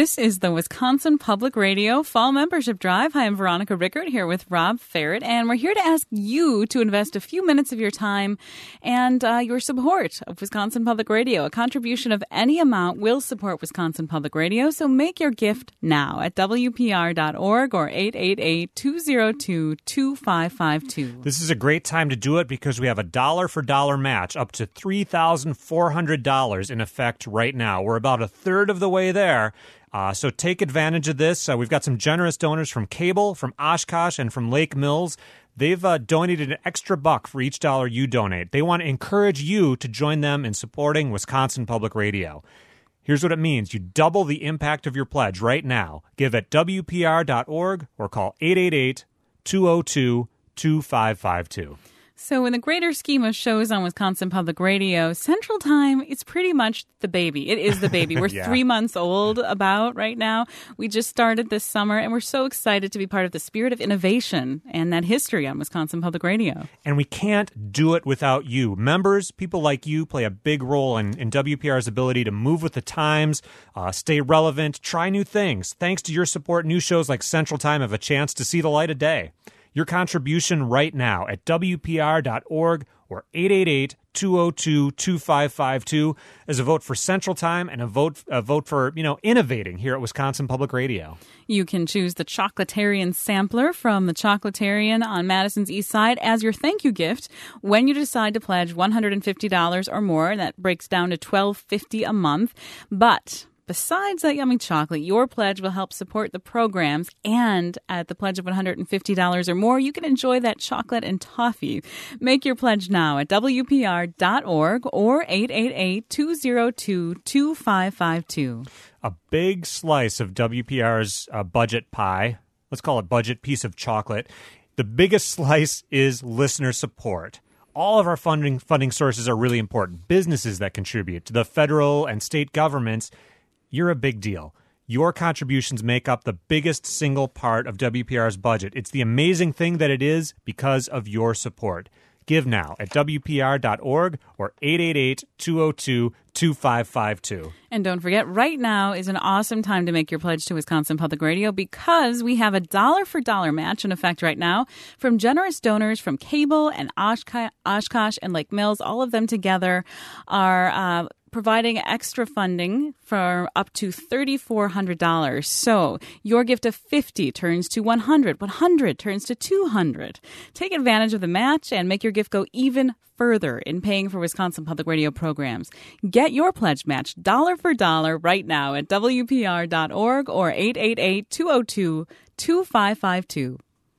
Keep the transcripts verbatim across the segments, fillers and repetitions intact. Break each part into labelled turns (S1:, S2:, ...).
S1: This is the Wisconsin Public Radio Fall Membership Drive. Hi, I'm Veronica Rickert here with Rob Ferret, and we're here to ask you to invest a few minutes of your time and uh, your support of Wisconsin Public Radio. A contribution of any amount will support Wisconsin Public Radio, so make your gift now at W P R dot org or eight eight eight, two oh two, two five five two.
S2: This is a great time to do it because we have a dollar-for-dollar match up to three thousand four hundred dollars in effect right now. We're about a third of the way there. Uh, so take advantage of this. Uh, we've got some generous donors from Cable, from Oshkosh, and from Lake Mills. They've uh, donated an extra buck for each dollar you donate. They want to encourage you to join them in supporting Wisconsin Public Radio. Here's what it means. You double the impact of your pledge right now. Give at W P R dot org or call eight eight eight, two oh two, two five five two.
S1: So in the greater scheme of shows on Wisconsin Public Radio, Central Time is pretty much the baby. It is the baby. We're yeah. three months old about right now. We just started this summer, and we're so excited to be part of the spirit of innovation and that history on Wisconsin Public Radio.
S2: And we can't do it without you. Members, people like you, play a big role in, in W P R's ability to move with the times, uh, stay relevant, try new things. Thanks to your support, new shows like Central Time have a chance to see the light of day. Your contribution right now at W P R dot org or eight eight eight, two oh two, two five five two is a vote for Central Time and a vote a vote for, you know, innovating here at Wisconsin Public Radio.
S1: You can choose the Chocolatarian Sampler from the Chocolatarian on Madison's East Side as your thank you gift when you decide to pledge one hundred fifty dollars or more. That breaks down to twelve fifty a month. But besides that yummy chocolate, your pledge will help support the programs, and at the pledge of one hundred fifty dollars or more, you can enjoy that chocolate and toffee. Make your pledge now at W P R dot org or eight eight eight, two oh two, two five five two.
S2: A big slice of W P R's uh, budget pie, let's call it budget piece of chocolate. The biggest slice is listener support. All of our funding funding sources are really important. Businesses that contribute to the federal and state governments. You're a big deal. Your contributions make up the biggest single part of W P R's budget. It's the amazing thing that it is because of your support. Give now at W P R dot org or eight eight eight, two oh two, two five five two.
S1: And don't forget, right now is an awesome time to make your pledge to Wisconsin Public Radio because we have a dollar-for-dollar match in effect right now from generous donors from Cable and Oshkosh, Oshkosh and Lake Mills. All of them together are Uh, providing extra funding for up to three thousand four hundred dollars. So your gift of fifty turns to one hundred, one hundred turns to two hundred. Take advantage of the match and make your gift go even further in paying for Wisconsin Public Radio programs. Get your pledge match dollar for dollar right now at W P R dot org or eight eight eight, two oh two, two five five two.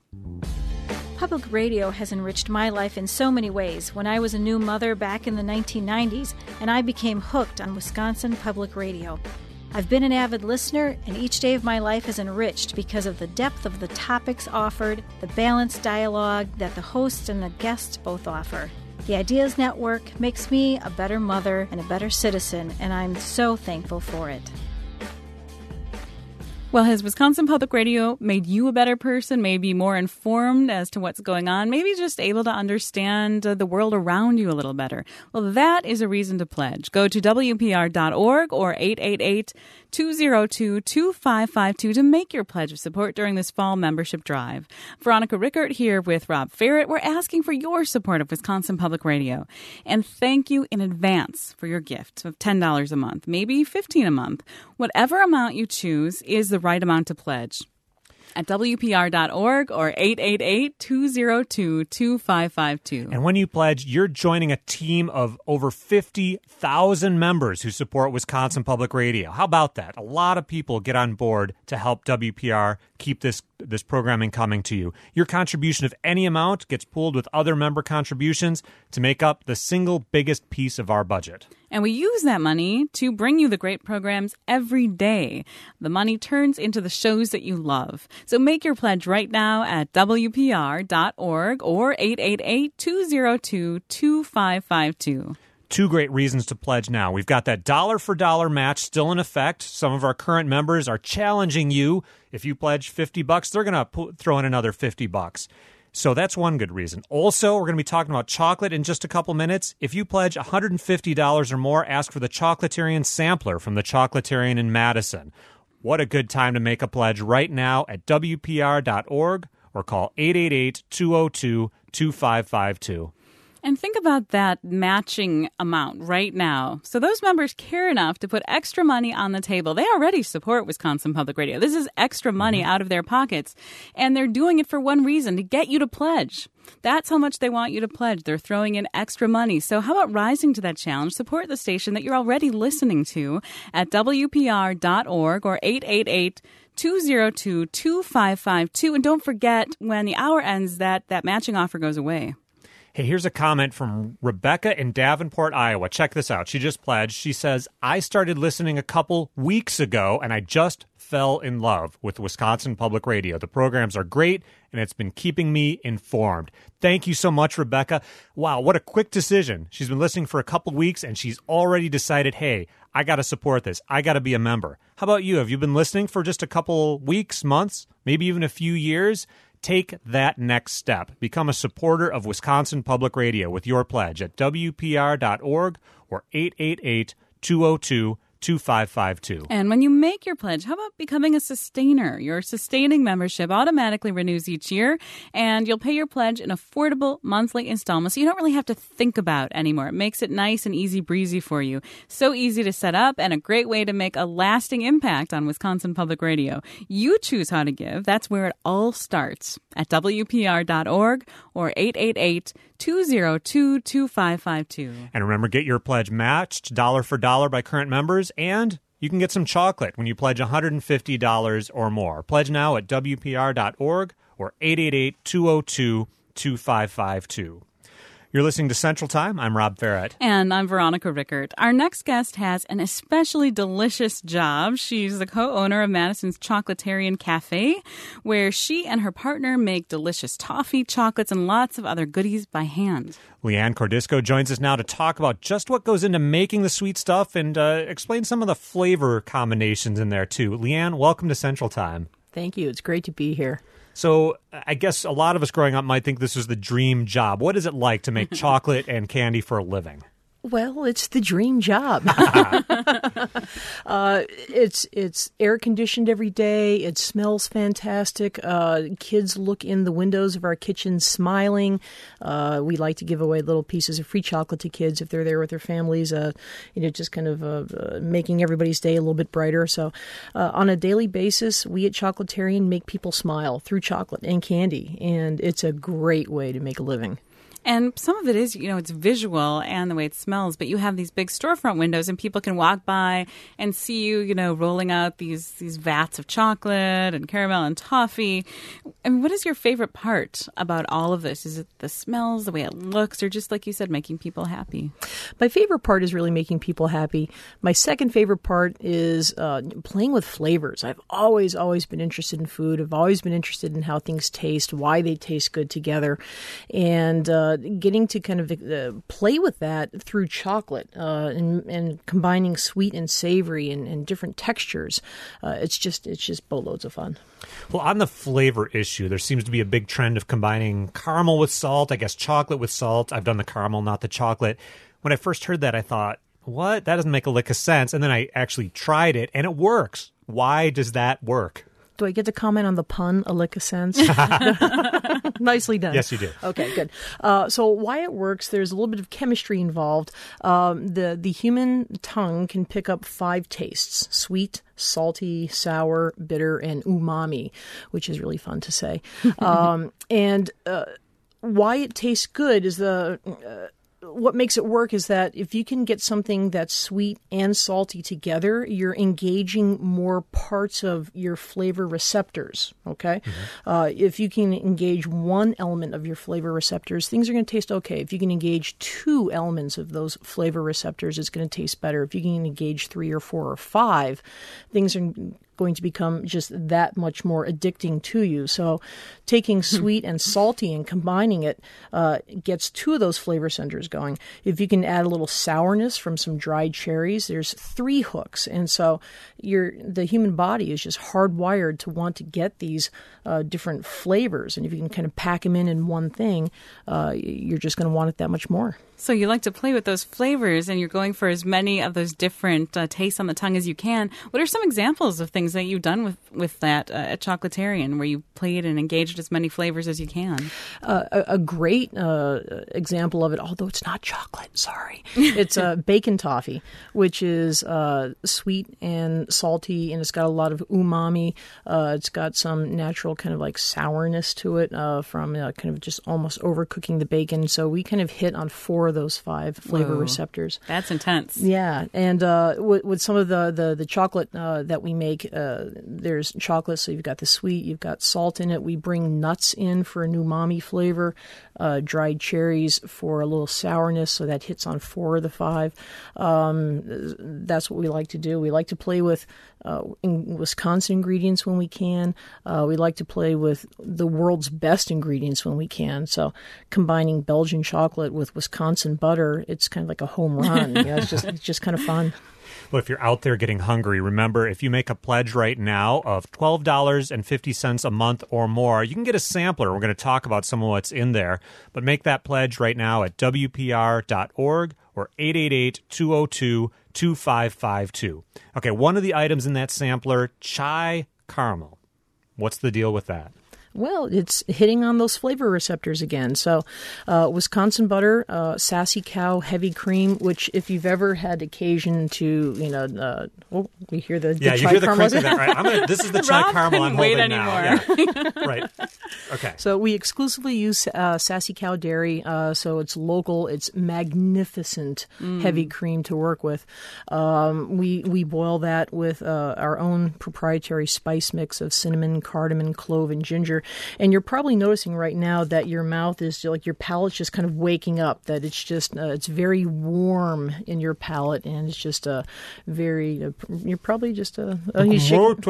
S3: Public radio has enriched my life in so many ways. When I was a new mother back in the nineteen nineties, and I became hooked on Wisconsin Public Radio. I've been an avid listener, and each day of my life is enriched because of the depth of the topics offered, the balanced dialogue that the host and the guests both offer. The Ideas Network makes me a better mother and a better citizen, and I'm so thankful for it.
S1: Well, has Wisconsin Public Radio made you a better person, maybe more informed as to what's going on, maybe just able to understand uh, the world around you a little better? Well, that is a reason to pledge. Go to W P R dot org or eight eight eight, two oh two, two five five two to make your pledge of support during this fall membership drive. Veronica Rickert here with Rob Ferret. We're asking for your support of Wisconsin Public Radio. And thank you in advance for your gift of ten dollars a month, maybe fifteen dollars a month. Whatever amount you choose is the right amount to pledge. At W P R dot org or eight eight eight, two oh two, two five five two.
S2: And when you pledge, you're joining a team of over fifty thousand members who support Wisconsin Public Radio. How about that? A lot of people get on board to help W P R keep this this programming coming to you. Your contribution of any amount gets pooled with other member contributions to make up the single biggest piece of our budget.
S1: And we use that money to bring you the great programs every day. The money turns into the shows that you love. So make your pledge right now at W P R dot org or eight eight eight, two oh two, two five five two.
S2: Two great reasons to pledge now. We've got that dollar-for-dollar match still in effect. Some of our current members are challenging you. If you pledge fifty bucks, they're going to throw in another fifty bucks. So that's one good reason. Also, we're going to be talking about chocolate in just a couple minutes. If you pledge one hundred fifty dollars or more, ask for the Chocolatarian Sampler from the Chocolatarian in Madison. What a good time to make a pledge right now at W P R dot org or call eight eight eight, two oh two, two five five two.
S1: And think about that matching amount right now. So those members care enough to put extra money on the table. They already support Wisconsin Public Radio. This is extra money mm-hmm. out of their pockets. And they're doing it for one reason, to get you to pledge. That's how much they want you to pledge. They're throwing in extra money. So how about rising to that challenge? Support the station that you're already listening to at W P R dot org or eight eight eight, two oh two, two five five two. And don't forget, when the hour ends, that, that matching offer goes away.
S2: Hey, here's a comment from Rebecca in Davenport, Iowa. Check this out. She just pledged. She says, I started listening a couple weeks ago, and I just fell in love with Wisconsin Public Radio. The programs are great, and it's been keeping me informed. Thank you so much, Rebecca. Wow, what a quick decision. She's been listening for a couple weeks, and she's already decided, hey, I got to support this. I got to be a member. How about you? Have you been listening for just a couple weeks, months, maybe even a few years? Take that next step. Become a supporter of Wisconsin Public Radio with your pledge at W P R dot org or eight eight eight, two oh two, two five five two.
S1: And when you make your pledge, how about becoming a sustainer? Your sustaining membership automatically renews each year, and you'll pay your pledge in affordable monthly installments, so you don't really have to think about it anymore. It makes it nice and easy breezy for you. So easy to set up and a great way to make a lasting impact on Wisconsin Public Radio. You choose how to give. That's where it all starts at W P R dot org or eight eight eight, two oh two, two five five two.
S2: And remember, get your pledge matched dollar for dollar by current members, and you can get some chocolate when you pledge one hundred fifty dollars or more. Pledge now at W P R dot org or eight eight eight, two oh two, two five five two. You're listening to Central Time. I'm Rob Farrett.
S1: And I'm Veronica Rickert. Our next guest has an especially delicious job. She's the co-owner of Madison's Chocolatarian Cafe, where she and her partner make delicious toffee, chocolates, and lots of other goodies by hand.
S2: Leanne Cordisco joins us now to talk about just what goes into making the sweet stuff and uh, explain some of the flavor combinations in there, too. Leanne, welcome to Central Time.
S4: Thank you. It's great to be here.
S2: So I guess a lot of us growing up might think this is the dream job. What is it like to make chocolate and candy for a living?
S4: Well, it's the dream job. uh, it's it's air conditioned every day. It smells fantastic. Uh, kids look in the windows of our kitchen smiling. Uh, we like to give away little pieces of free chocolate to kids if they're there with their families. Uh, you know, just kind of uh, uh, making everybody's day a little bit brighter. So, uh, on a daily basis, we at Chocolatarian make people smile through chocolate and candy, and it's a great way to make a living.
S1: And some of it is, you know, it's visual and the way it smells, but you have these big storefront windows and people can walk by and see you, you know, rolling out these these vats of chocolate and caramel and toffee. And what is your favorite part about all of this? Is it the smells, the way it looks, or just like you said, making people happy?
S4: My favorite part is really making people happy. My second favorite part is uh, playing with flavors. I've always, always been interested in food. I've always been interested in how things taste, why they taste good together. And, uh, getting to kind of uh, play with that through chocolate uh, and, and combining sweet and savory and, and different textures. Uh, it's just it's just boatloads of fun.
S2: Well, on the flavor issue, there seems to be a big trend of combining caramel with salt, I guess chocolate with salt. I've done the caramel, not the chocolate. When I first heard that, I thought, what? That doesn't make a lick of sense. And then I actually tried it, and it works. Why does that work?
S4: Do I get to comment on the pun, a lick of sense? Nicely done.
S2: Yes, you do.
S4: Okay, good. Uh, so why it works, there's a little bit of chemistry involved. Um, the, the human tongue can pick up five tastes: sweet, salty, sour, bitter, and umami, which is really fun to say. um, and uh, why it tastes good is the... Uh, what makes it work is that if you can get something that's sweet and salty together, you're engaging more parts of your flavor receptors, okay? Mm-hmm. Uh, if you can engage one element of your flavor receptors, things are going to taste okay. If you can engage two elements of those flavor receptors, it's going to taste better. If you can engage three or four or five, things are going to become just that much more addicting to you. So taking sweet and salty and combining it uh, gets two of those flavor centers going. going. If you can add a little sourness from some dried cherries, there's three hooks. And so your the human body is just hardwired to want to get these uh, different flavors. And if you can kind of pack them in in one thing, uh, you're just going to want it that much more.
S1: So you like to play with those flavors, and you're going for as many of those different uh, tastes on the tongue as you can. What are some examples of things that you've done with, with that uh, at Chocolatarian, where you played and engaged as many flavors as you can?
S4: Uh, a, a great uh, example of it, although it's not chocolate, sorry. It's uh, bacon toffee, which is uh, sweet and salty, and it's got a lot of umami. Uh, it's got some natural kind of like sourness to it uh, from uh, kind of just almost overcooking the bacon. So we kind of hit on four of those five flavor
S1: Whoa.
S4: receptors.
S1: That's intense.
S4: Yeah, and uh, with, with some of the, the, the chocolate uh, that we make, uh, there's chocolate, so you've got the sweet, you've got salt in it. We bring nuts in for an umami flavor, uh, dried cherries for a little sourness, so that hits on four of the five. Um, that's what we like to do. We like to play with uh, in Wisconsin ingredients when we can. Uh, we like to play with the world's best ingredients when we can. So combining Belgian chocolate with Wisconsin butter, it's kind of like a home run. You know, it's just it's just kind of fun.
S2: Well, if you're out there getting hungry, remember, if you make a pledge right now of twelve dollars and fifty cents a month or more, you can get a sampler. We're going to talk about some of what's in there. But make that pledge right now at W P R dot org or eight eight eight, two oh two, two five five two. Okay, one of the items in that sampler, chai caramel. What's the deal with that?
S4: Well, it's hitting on those flavor receptors again. So uh, Wisconsin butter, uh, Sassy Cow heavy cream, which if you've ever had occasion to, you know, uh, oh, we hear the, the
S2: yeah, you
S4: chai
S2: hear the
S4: caramel.
S2: crinkle there, right? I'm gonna, this is the chai
S1: Rob
S2: caramel I'm
S1: couldn't wait
S2: holding now.
S1: anymore.
S2: Yeah. Right. Okay.
S4: So we exclusively use uh, Sassy Cow dairy, uh, so it's local. It's magnificent
S1: Mm.
S4: heavy cream to work with. Um, we we boil that with uh, our own proprietary spice mix of cinnamon, cardamom, clove, and ginger. And you're probably noticing right now that your mouth is like your palate's just kind of waking up. That it's just uh, it's very warm in your palate, and it's just a uh, very. Uh, you're probably just a. Uh, you shake-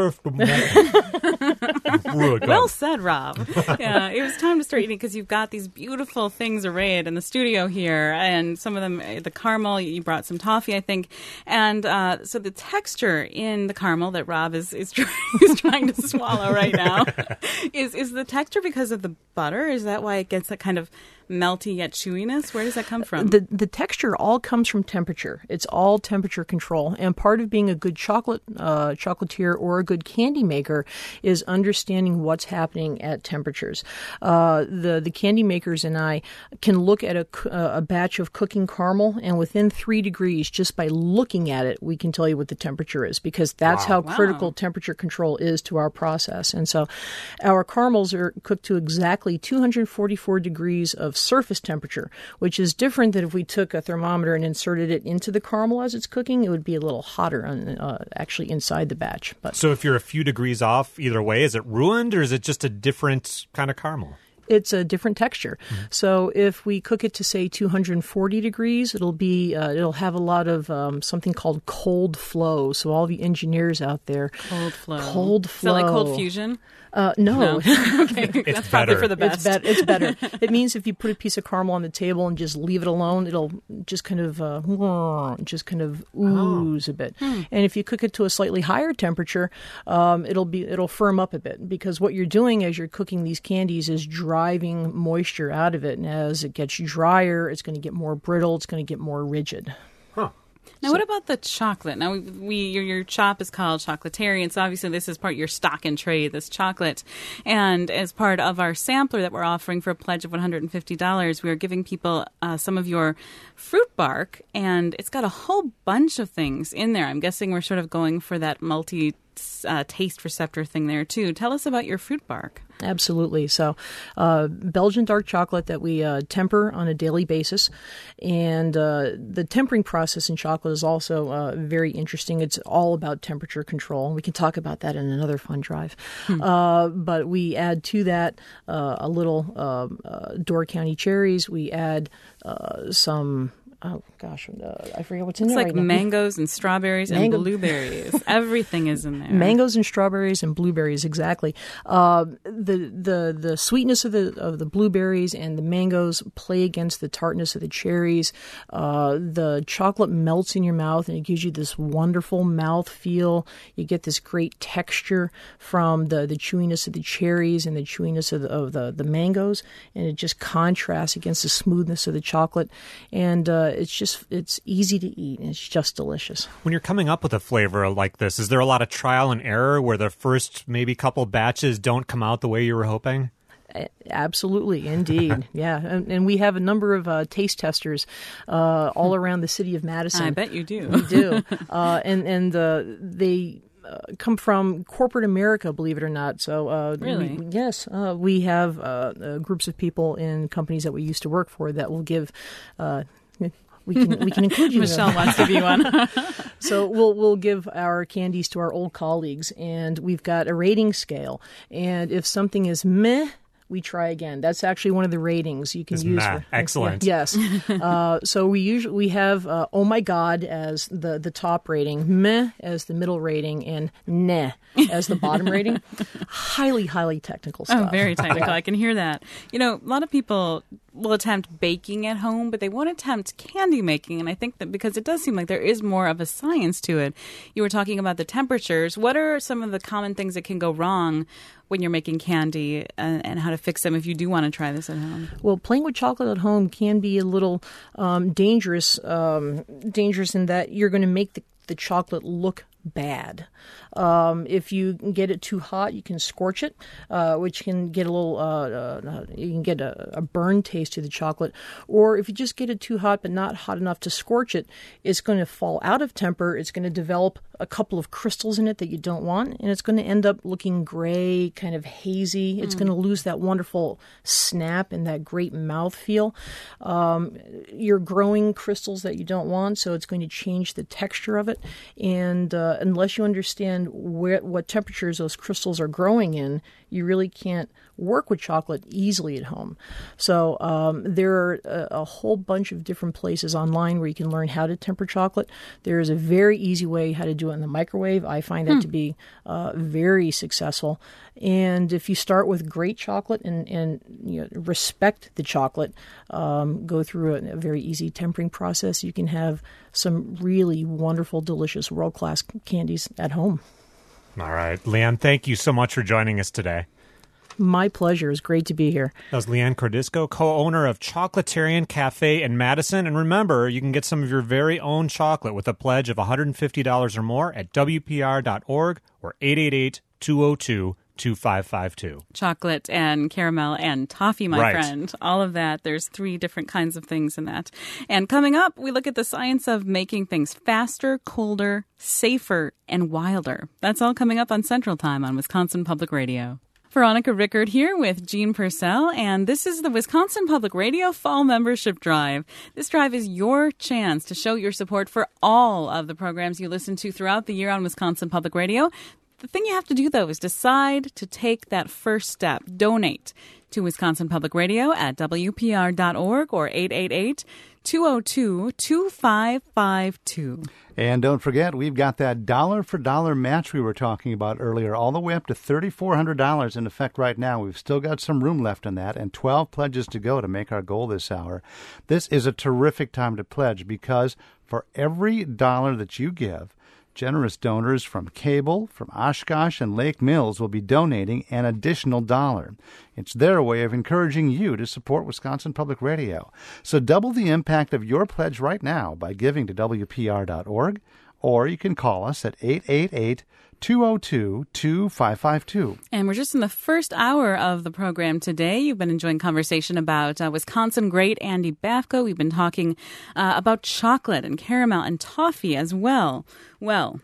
S1: Well said, Rob. Yeah, it was time to start eating because you've got these beautiful things arrayed in the studio here, and some of them, the caramel, you brought some toffee, I think, and uh, so the texture in the caramel that Rob is is, try- is trying to swallow right now is is the texture because of the butter? Is that why it gets that kind of melty yet chewiness? Where does that come from?
S4: The the texture all comes from temperature. It's all temperature control. And part of being a good chocolate uh, chocolatier or a good candy maker is understanding what's happening at temperatures. Uh, the the candy makers and I can look at a, a batch of cooking caramel, and within three degrees, just by looking at it, we can tell you what the temperature is, because that's
S2: Wow.
S4: how
S1: Wow.
S4: critical temperature control is to our process. And so our caramels are cooked to exactly two hundred forty-four degrees of surface temperature, which is different than if we took a thermometer and inserted it into the caramel as it's cooking. It would be a little hotter on, uh, actually inside the batch. But
S2: So if you're a few degrees off either way, is it ruined or is it just a different kind of caramel?
S4: it's a different texture.
S2: Mm-hmm.
S4: So if we cook it to say two hundred forty degrees, it'll be uh, it'll have a lot of um, something called cold flow. So all the engineers out there,
S1: Cold flow.
S4: Cold flow.
S1: Is that like cold fusion?
S4: Uh, no.
S1: No. Okay.
S2: It's
S1: That's probably
S2: better.
S1: for the
S4: It's,
S1: best.
S4: be- it's better. It means if you put a piece of caramel on the table and just leave it alone, it'll just kind of uh, just kind of ooze a bit.
S1: Hmm.
S4: And if you cook it to a slightly higher temperature, um, it'll be it'll firm up a bit, because what you're doing as you're cooking these candies is driving moisture out of it. And as it gets drier, it's going to get more brittle. It's going to get more rigid.
S1: Now, what about the chocolate? Now, we, we your, your shop is called Chocolatarian, so obviously this is part of your stock and trade, this chocolate. And as part of our sampler that we're offering for a pledge of one hundred fifty dollars, we are giving people uh, some of your fruit bark, and it's got a whole bunch of things in there. I'm guessing we're sort of going for that multi uh, taste receptor thing there, too. Tell us about your fruit bark.
S4: Absolutely. So, uh, Belgian dark chocolate that we uh, temper on a daily basis. And uh, the tempering process in chocolate is also uh, very interesting. It's all about temperature control. We can talk about that in another fun drive. Hmm. Uh, but we add to that uh, a little uh, uh, Door County cherries. We add uh, some oh gosh, uh, I forget what's in
S1: It's
S4: there
S1: like
S4: right now.
S1: mangoes and strawberries
S4: Mango-
S1: and blueberries. Everything is in there.
S4: Mangoes and strawberries and blueberries, exactly. Uh, the the the sweetness of the of the blueberries and the mangoes play against the tartness of the cherries. Uh, the chocolate melts in your mouth and it gives you this wonderful mouth feel. You get this great texture from the, the chewiness of the cherries and the chewiness of the, of the the mangoes, and it just contrasts against the smoothness of the chocolate. And uh, it's just it's easy to eat and it's just delicious.
S2: When you're coming up with a flavor like this, is there a lot of trial and error where the first maybe couple batches don't come out the way you were hoping?
S4: Absolutely, indeed. Yeah, and, and we have a number of uh, taste testers uh, all around the city of Madison.
S1: I bet you do.
S4: We do. Uh, and and uh, they uh, come from corporate America, believe it or not. So, uh,
S1: Really?
S4: we, yes, uh, we have uh, uh, groups of people in companies that we used to work for that will give. Uh, We can we can include you.
S1: Michelle wants to be one.
S4: So we'll we'll give our candies to our old colleagues, and we've got a rating scale. And if something is meh, we try again. That's actually one of the ratings you can
S2: Is
S4: use.
S2: meh.
S4: For,
S2: Excellent.
S4: Yeah, yes. uh, so we usually we have uh, oh my god as the the top rating, meh as the middle rating, and nah as the bottom rating. Highly highly technical stuff.
S1: Oh, very technical. I can hear that. You know, a lot of people will attempt baking at home, but they won't attempt candy making. And I think that because it does seem like there is more of a science to it. You were talking about the temperatures. What are some of the common things that can go wrong when you're making candy, and, and how to fix them if you do want to try this at home?
S4: Well, playing with chocolate at home can be a little um, dangerous, um, dangerous in that you're going to make the, the chocolate look bad. Um, if you get it too hot, you can scorch it, uh, which can get a little, uh, uh, you can get a, a burn taste to the chocolate. Or if you just get it too hot but not hot enough to scorch it, it's going to fall out of temper. It's going to develop a couple of crystals in it that you don't want, and it's going to end up looking gray, kind of hazy. It's mm. going to lose that wonderful snap and that great mouth feel. Um, you're growing crystals that you don't want, so it's going to change the texture of it. And uh, unless you understand where what temperatures those crystals are growing in, you really can't work with chocolate easily at home. So um, there are a, a whole bunch of different places online where you can learn how to temper chocolate. There is a very easy way how to do it in the microwave. I find that hmm. to be uh, very successful. And if you start with great chocolate and, and you know, respect the chocolate, um, go through a, a very easy tempering process, you can have some really wonderful, delicious, world-class candies at home.
S2: All right. Leanne, thank you so much for joining us today.
S4: My pleasure. It's great to be here.
S2: That was Leanne Cordisco, co-owner of Chocolatarian Cafe in Madison. And remember, you can get some of your very own chocolate with a pledge of one hundred fifty dollars or more at W P R dot org or eight eight eight, two oh two, two five five two.
S1: Chocolate and caramel and toffee, my
S2: right.
S1: friend. All of that. There's three different kinds of things in that. And coming up, we look at the science of making things faster, colder, safer, and wilder. That's all coming up on Central Time on Wisconsin Public Radio. Veronica Rickard here with Jean Purcell, and this is the Wisconsin Public Radio Fall Membership Drive. This drive is your chance to show your support for all of the programs you listen to throughout the year on Wisconsin Public Radio. The thing you have to do, though, is decide to take that first step. Donate to Wisconsin Public Radio at W P R dot org or eight eight eight, two oh two, two five five two.
S5: And don't forget, we've got that dollar-for-dollar match we were talking about earlier, all the way up to three thousand four hundred dollars in effect right now. We've still got some room left in that, and twelve pledges to go to make our goal this hour. This is a terrific time to pledge because for every dollar that you give, generous donors from Cable, from Oshkosh, and Lake Mills will be donating an additional dollar. It's their way of encouraging you to support Wisconsin Public Radio. So double the impact of your pledge right now by giving to W P R dot org, or you can call us at eight eight eight, two oh two, two five five two.
S1: And we're just in the first hour of the program today. You've been enjoying conversation about uh, Wisconsin great Andy Bafko. We've been talking uh, about chocolate and caramel and toffee as well. Well,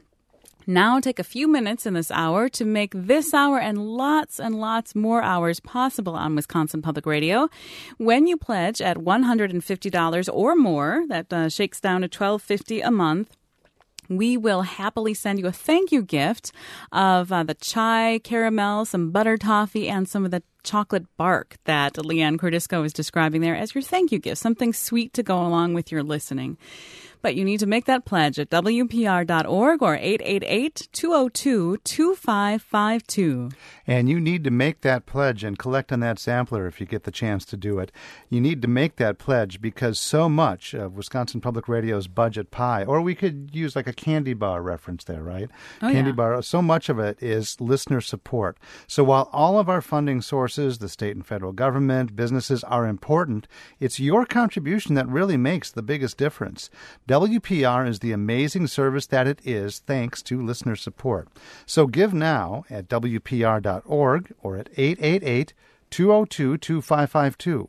S1: now take a few minutes in this hour to make this hour and lots and lots more hours possible on Wisconsin Public Radio. When you pledge at one hundred fifty dollars or more, that uh, shakes down to twelve fifty a month. we will happily send you a thank you gift of uh, the chai caramel, some butter toffee, and some of the chocolate bark that Leanne Cordisco is describing there as your thank you gift, something sweet to go along with your listening. But you need to make that pledge at W P R dot org or eight eight eight, two oh two, two five five two.
S5: And you need to make that pledge and collect on that sampler if you get the chance to do it. You need to make that pledge because so much of Wisconsin Public Radio's budget pie, or we could use like a candy bar reference there, right?
S1: Oh,
S5: candy
S1: yeah.
S5: bar, so much of it is listener support. So while all of our funding sources, the state and federal government, businesses are important, it's your contribution that really makes the biggest difference. W P R is the amazing service that it is thanks to listener support. So give now at W P R dot org or at eight eight eight, two oh two, two five five two.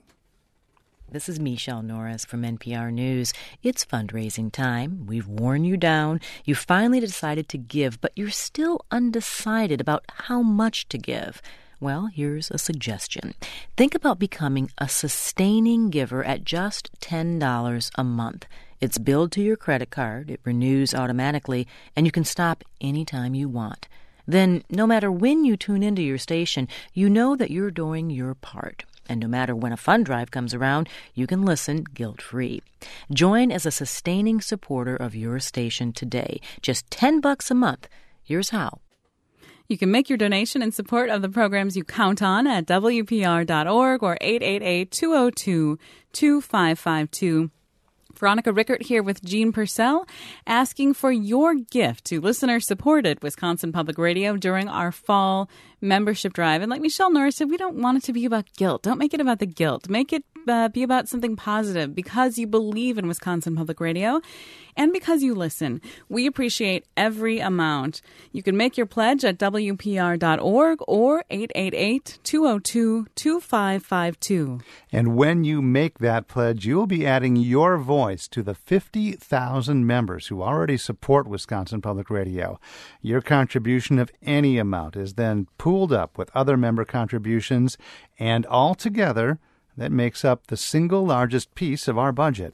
S6: This is Michelle Norris from N P R News. It's fundraising time. We've worn you down. You finally decided to give, but you're still undecided about how much to give. Well, here's a suggestion. Think about becoming a sustaining giver at just ten dollars a month. It's billed to your credit card, it renews automatically, and you can stop anytime you want. Then, no matter when you tune into your station, you know that you're doing your part. And no matter when a fund drive comes around, you can listen guilt-free. Join as a sustaining supporter of your station today. Just ten bucks a month. Here's how.
S1: You can make your donation in support of the programs you count on at W P R dot org or eight eight eight, two oh two, two five five two. Veronica Rickert here with Jean Purcell, asking for your gift to listener-supported Wisconsin Public Radio during our fall membership drive. And like Michelle Norris said, we don't want it to be about guilt. Don't make it about the guilt. Make it uh, be about something positive because you believe in Wisconsin Public Radio and because you listen. We appreciate every amount. You can make your pledge at W P R dot org or eight eight eight, two oh two, two five five two.
S5: And when you make that pledge, you'll be adding your voice to the fifty thousand members who already support Wisconsin Public Radio. Your contribution of any amount is then pooled up with other member contributions, and all together, that makes up the single largest piece of our budget.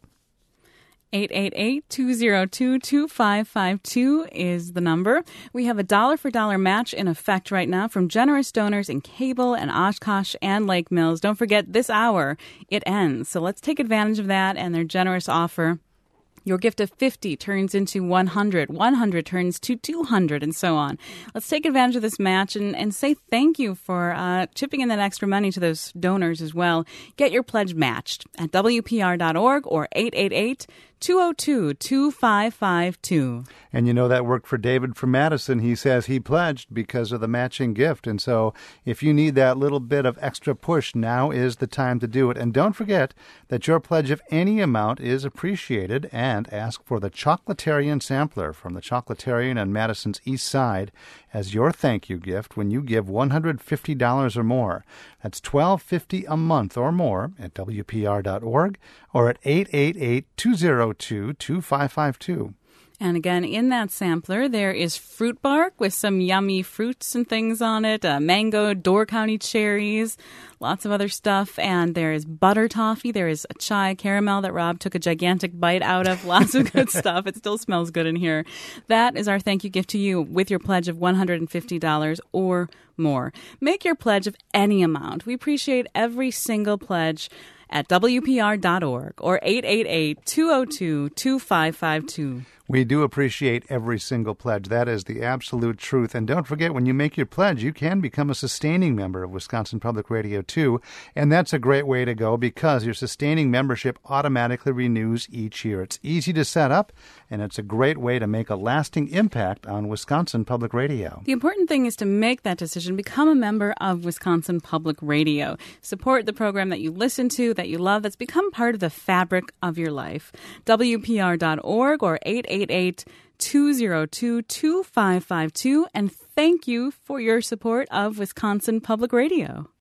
S1: eight eight eight, two oh two, two five five two is the number. We have a dollar-for-dollar match in effect right now from generous donors in Cable and Oshkosh and Lake Mills. Don't forget, this hour, it ends. So let's take advantage of that and their generous offer. Your gift of fifty turns into one hundred, one hundred turns to two hundred, and so on. Let's take advantage of this match and, and say thank you for uh, chipping in that extra money to those donors as well. Get your pledge matched at W P R dot org or eight eight eight, two oh two, two five five two.
S5: And you know that worked for David from Madison. He says he pledged because of the matching gift. And so if you need that little bit of extra push, now is the time to do it. And don't forget that your pledge of any amount is appreciated, and ask for the Chocolatarian Sampler from the Chocolatarian on Madison's East Side as your thank you gift when you give one hundred fifty dollars or more. That's twelve fifty a month or more at W P R dot org or at eight eight eight, two oh two, two five five two.
S1: And again, in that sampler, there is fruit bark with some yummy fruits and things on it, uh, mango, Door County cherries, lots of other stuff. And there is butter toffee. There is a chai caramel that Rob took a gigantic bite out of. Lots of good stuff. It still smells good in here. That is our thank you gift to you with your pledge of one hundred fifty dollars or more. Make your pledge of any amount. We appreciate every single pledge at W P R dot org or eight eight eight, two oh two, two five five two.
S5: We do appreciate every single pledge. That is the absolute truth. And don't forget, when you make your pledge, you can become a sustaining member of Wisconsin Public Radio, too. And that's a great way to go because your sustaining membership automatically renews each year. It's easy to set up, and it's a great way to make a lasting impact on Wisconsin Public Radio.
S1: The important thing is to make that decision. Become a member of Wisconsin Public Radio. Support the program that you listen to, that you love, that's become part of the fabric of your life. W P R dot org or eight eight eight, two oh two, two five five two. And thank you for your support of Wisconsin Public Radio.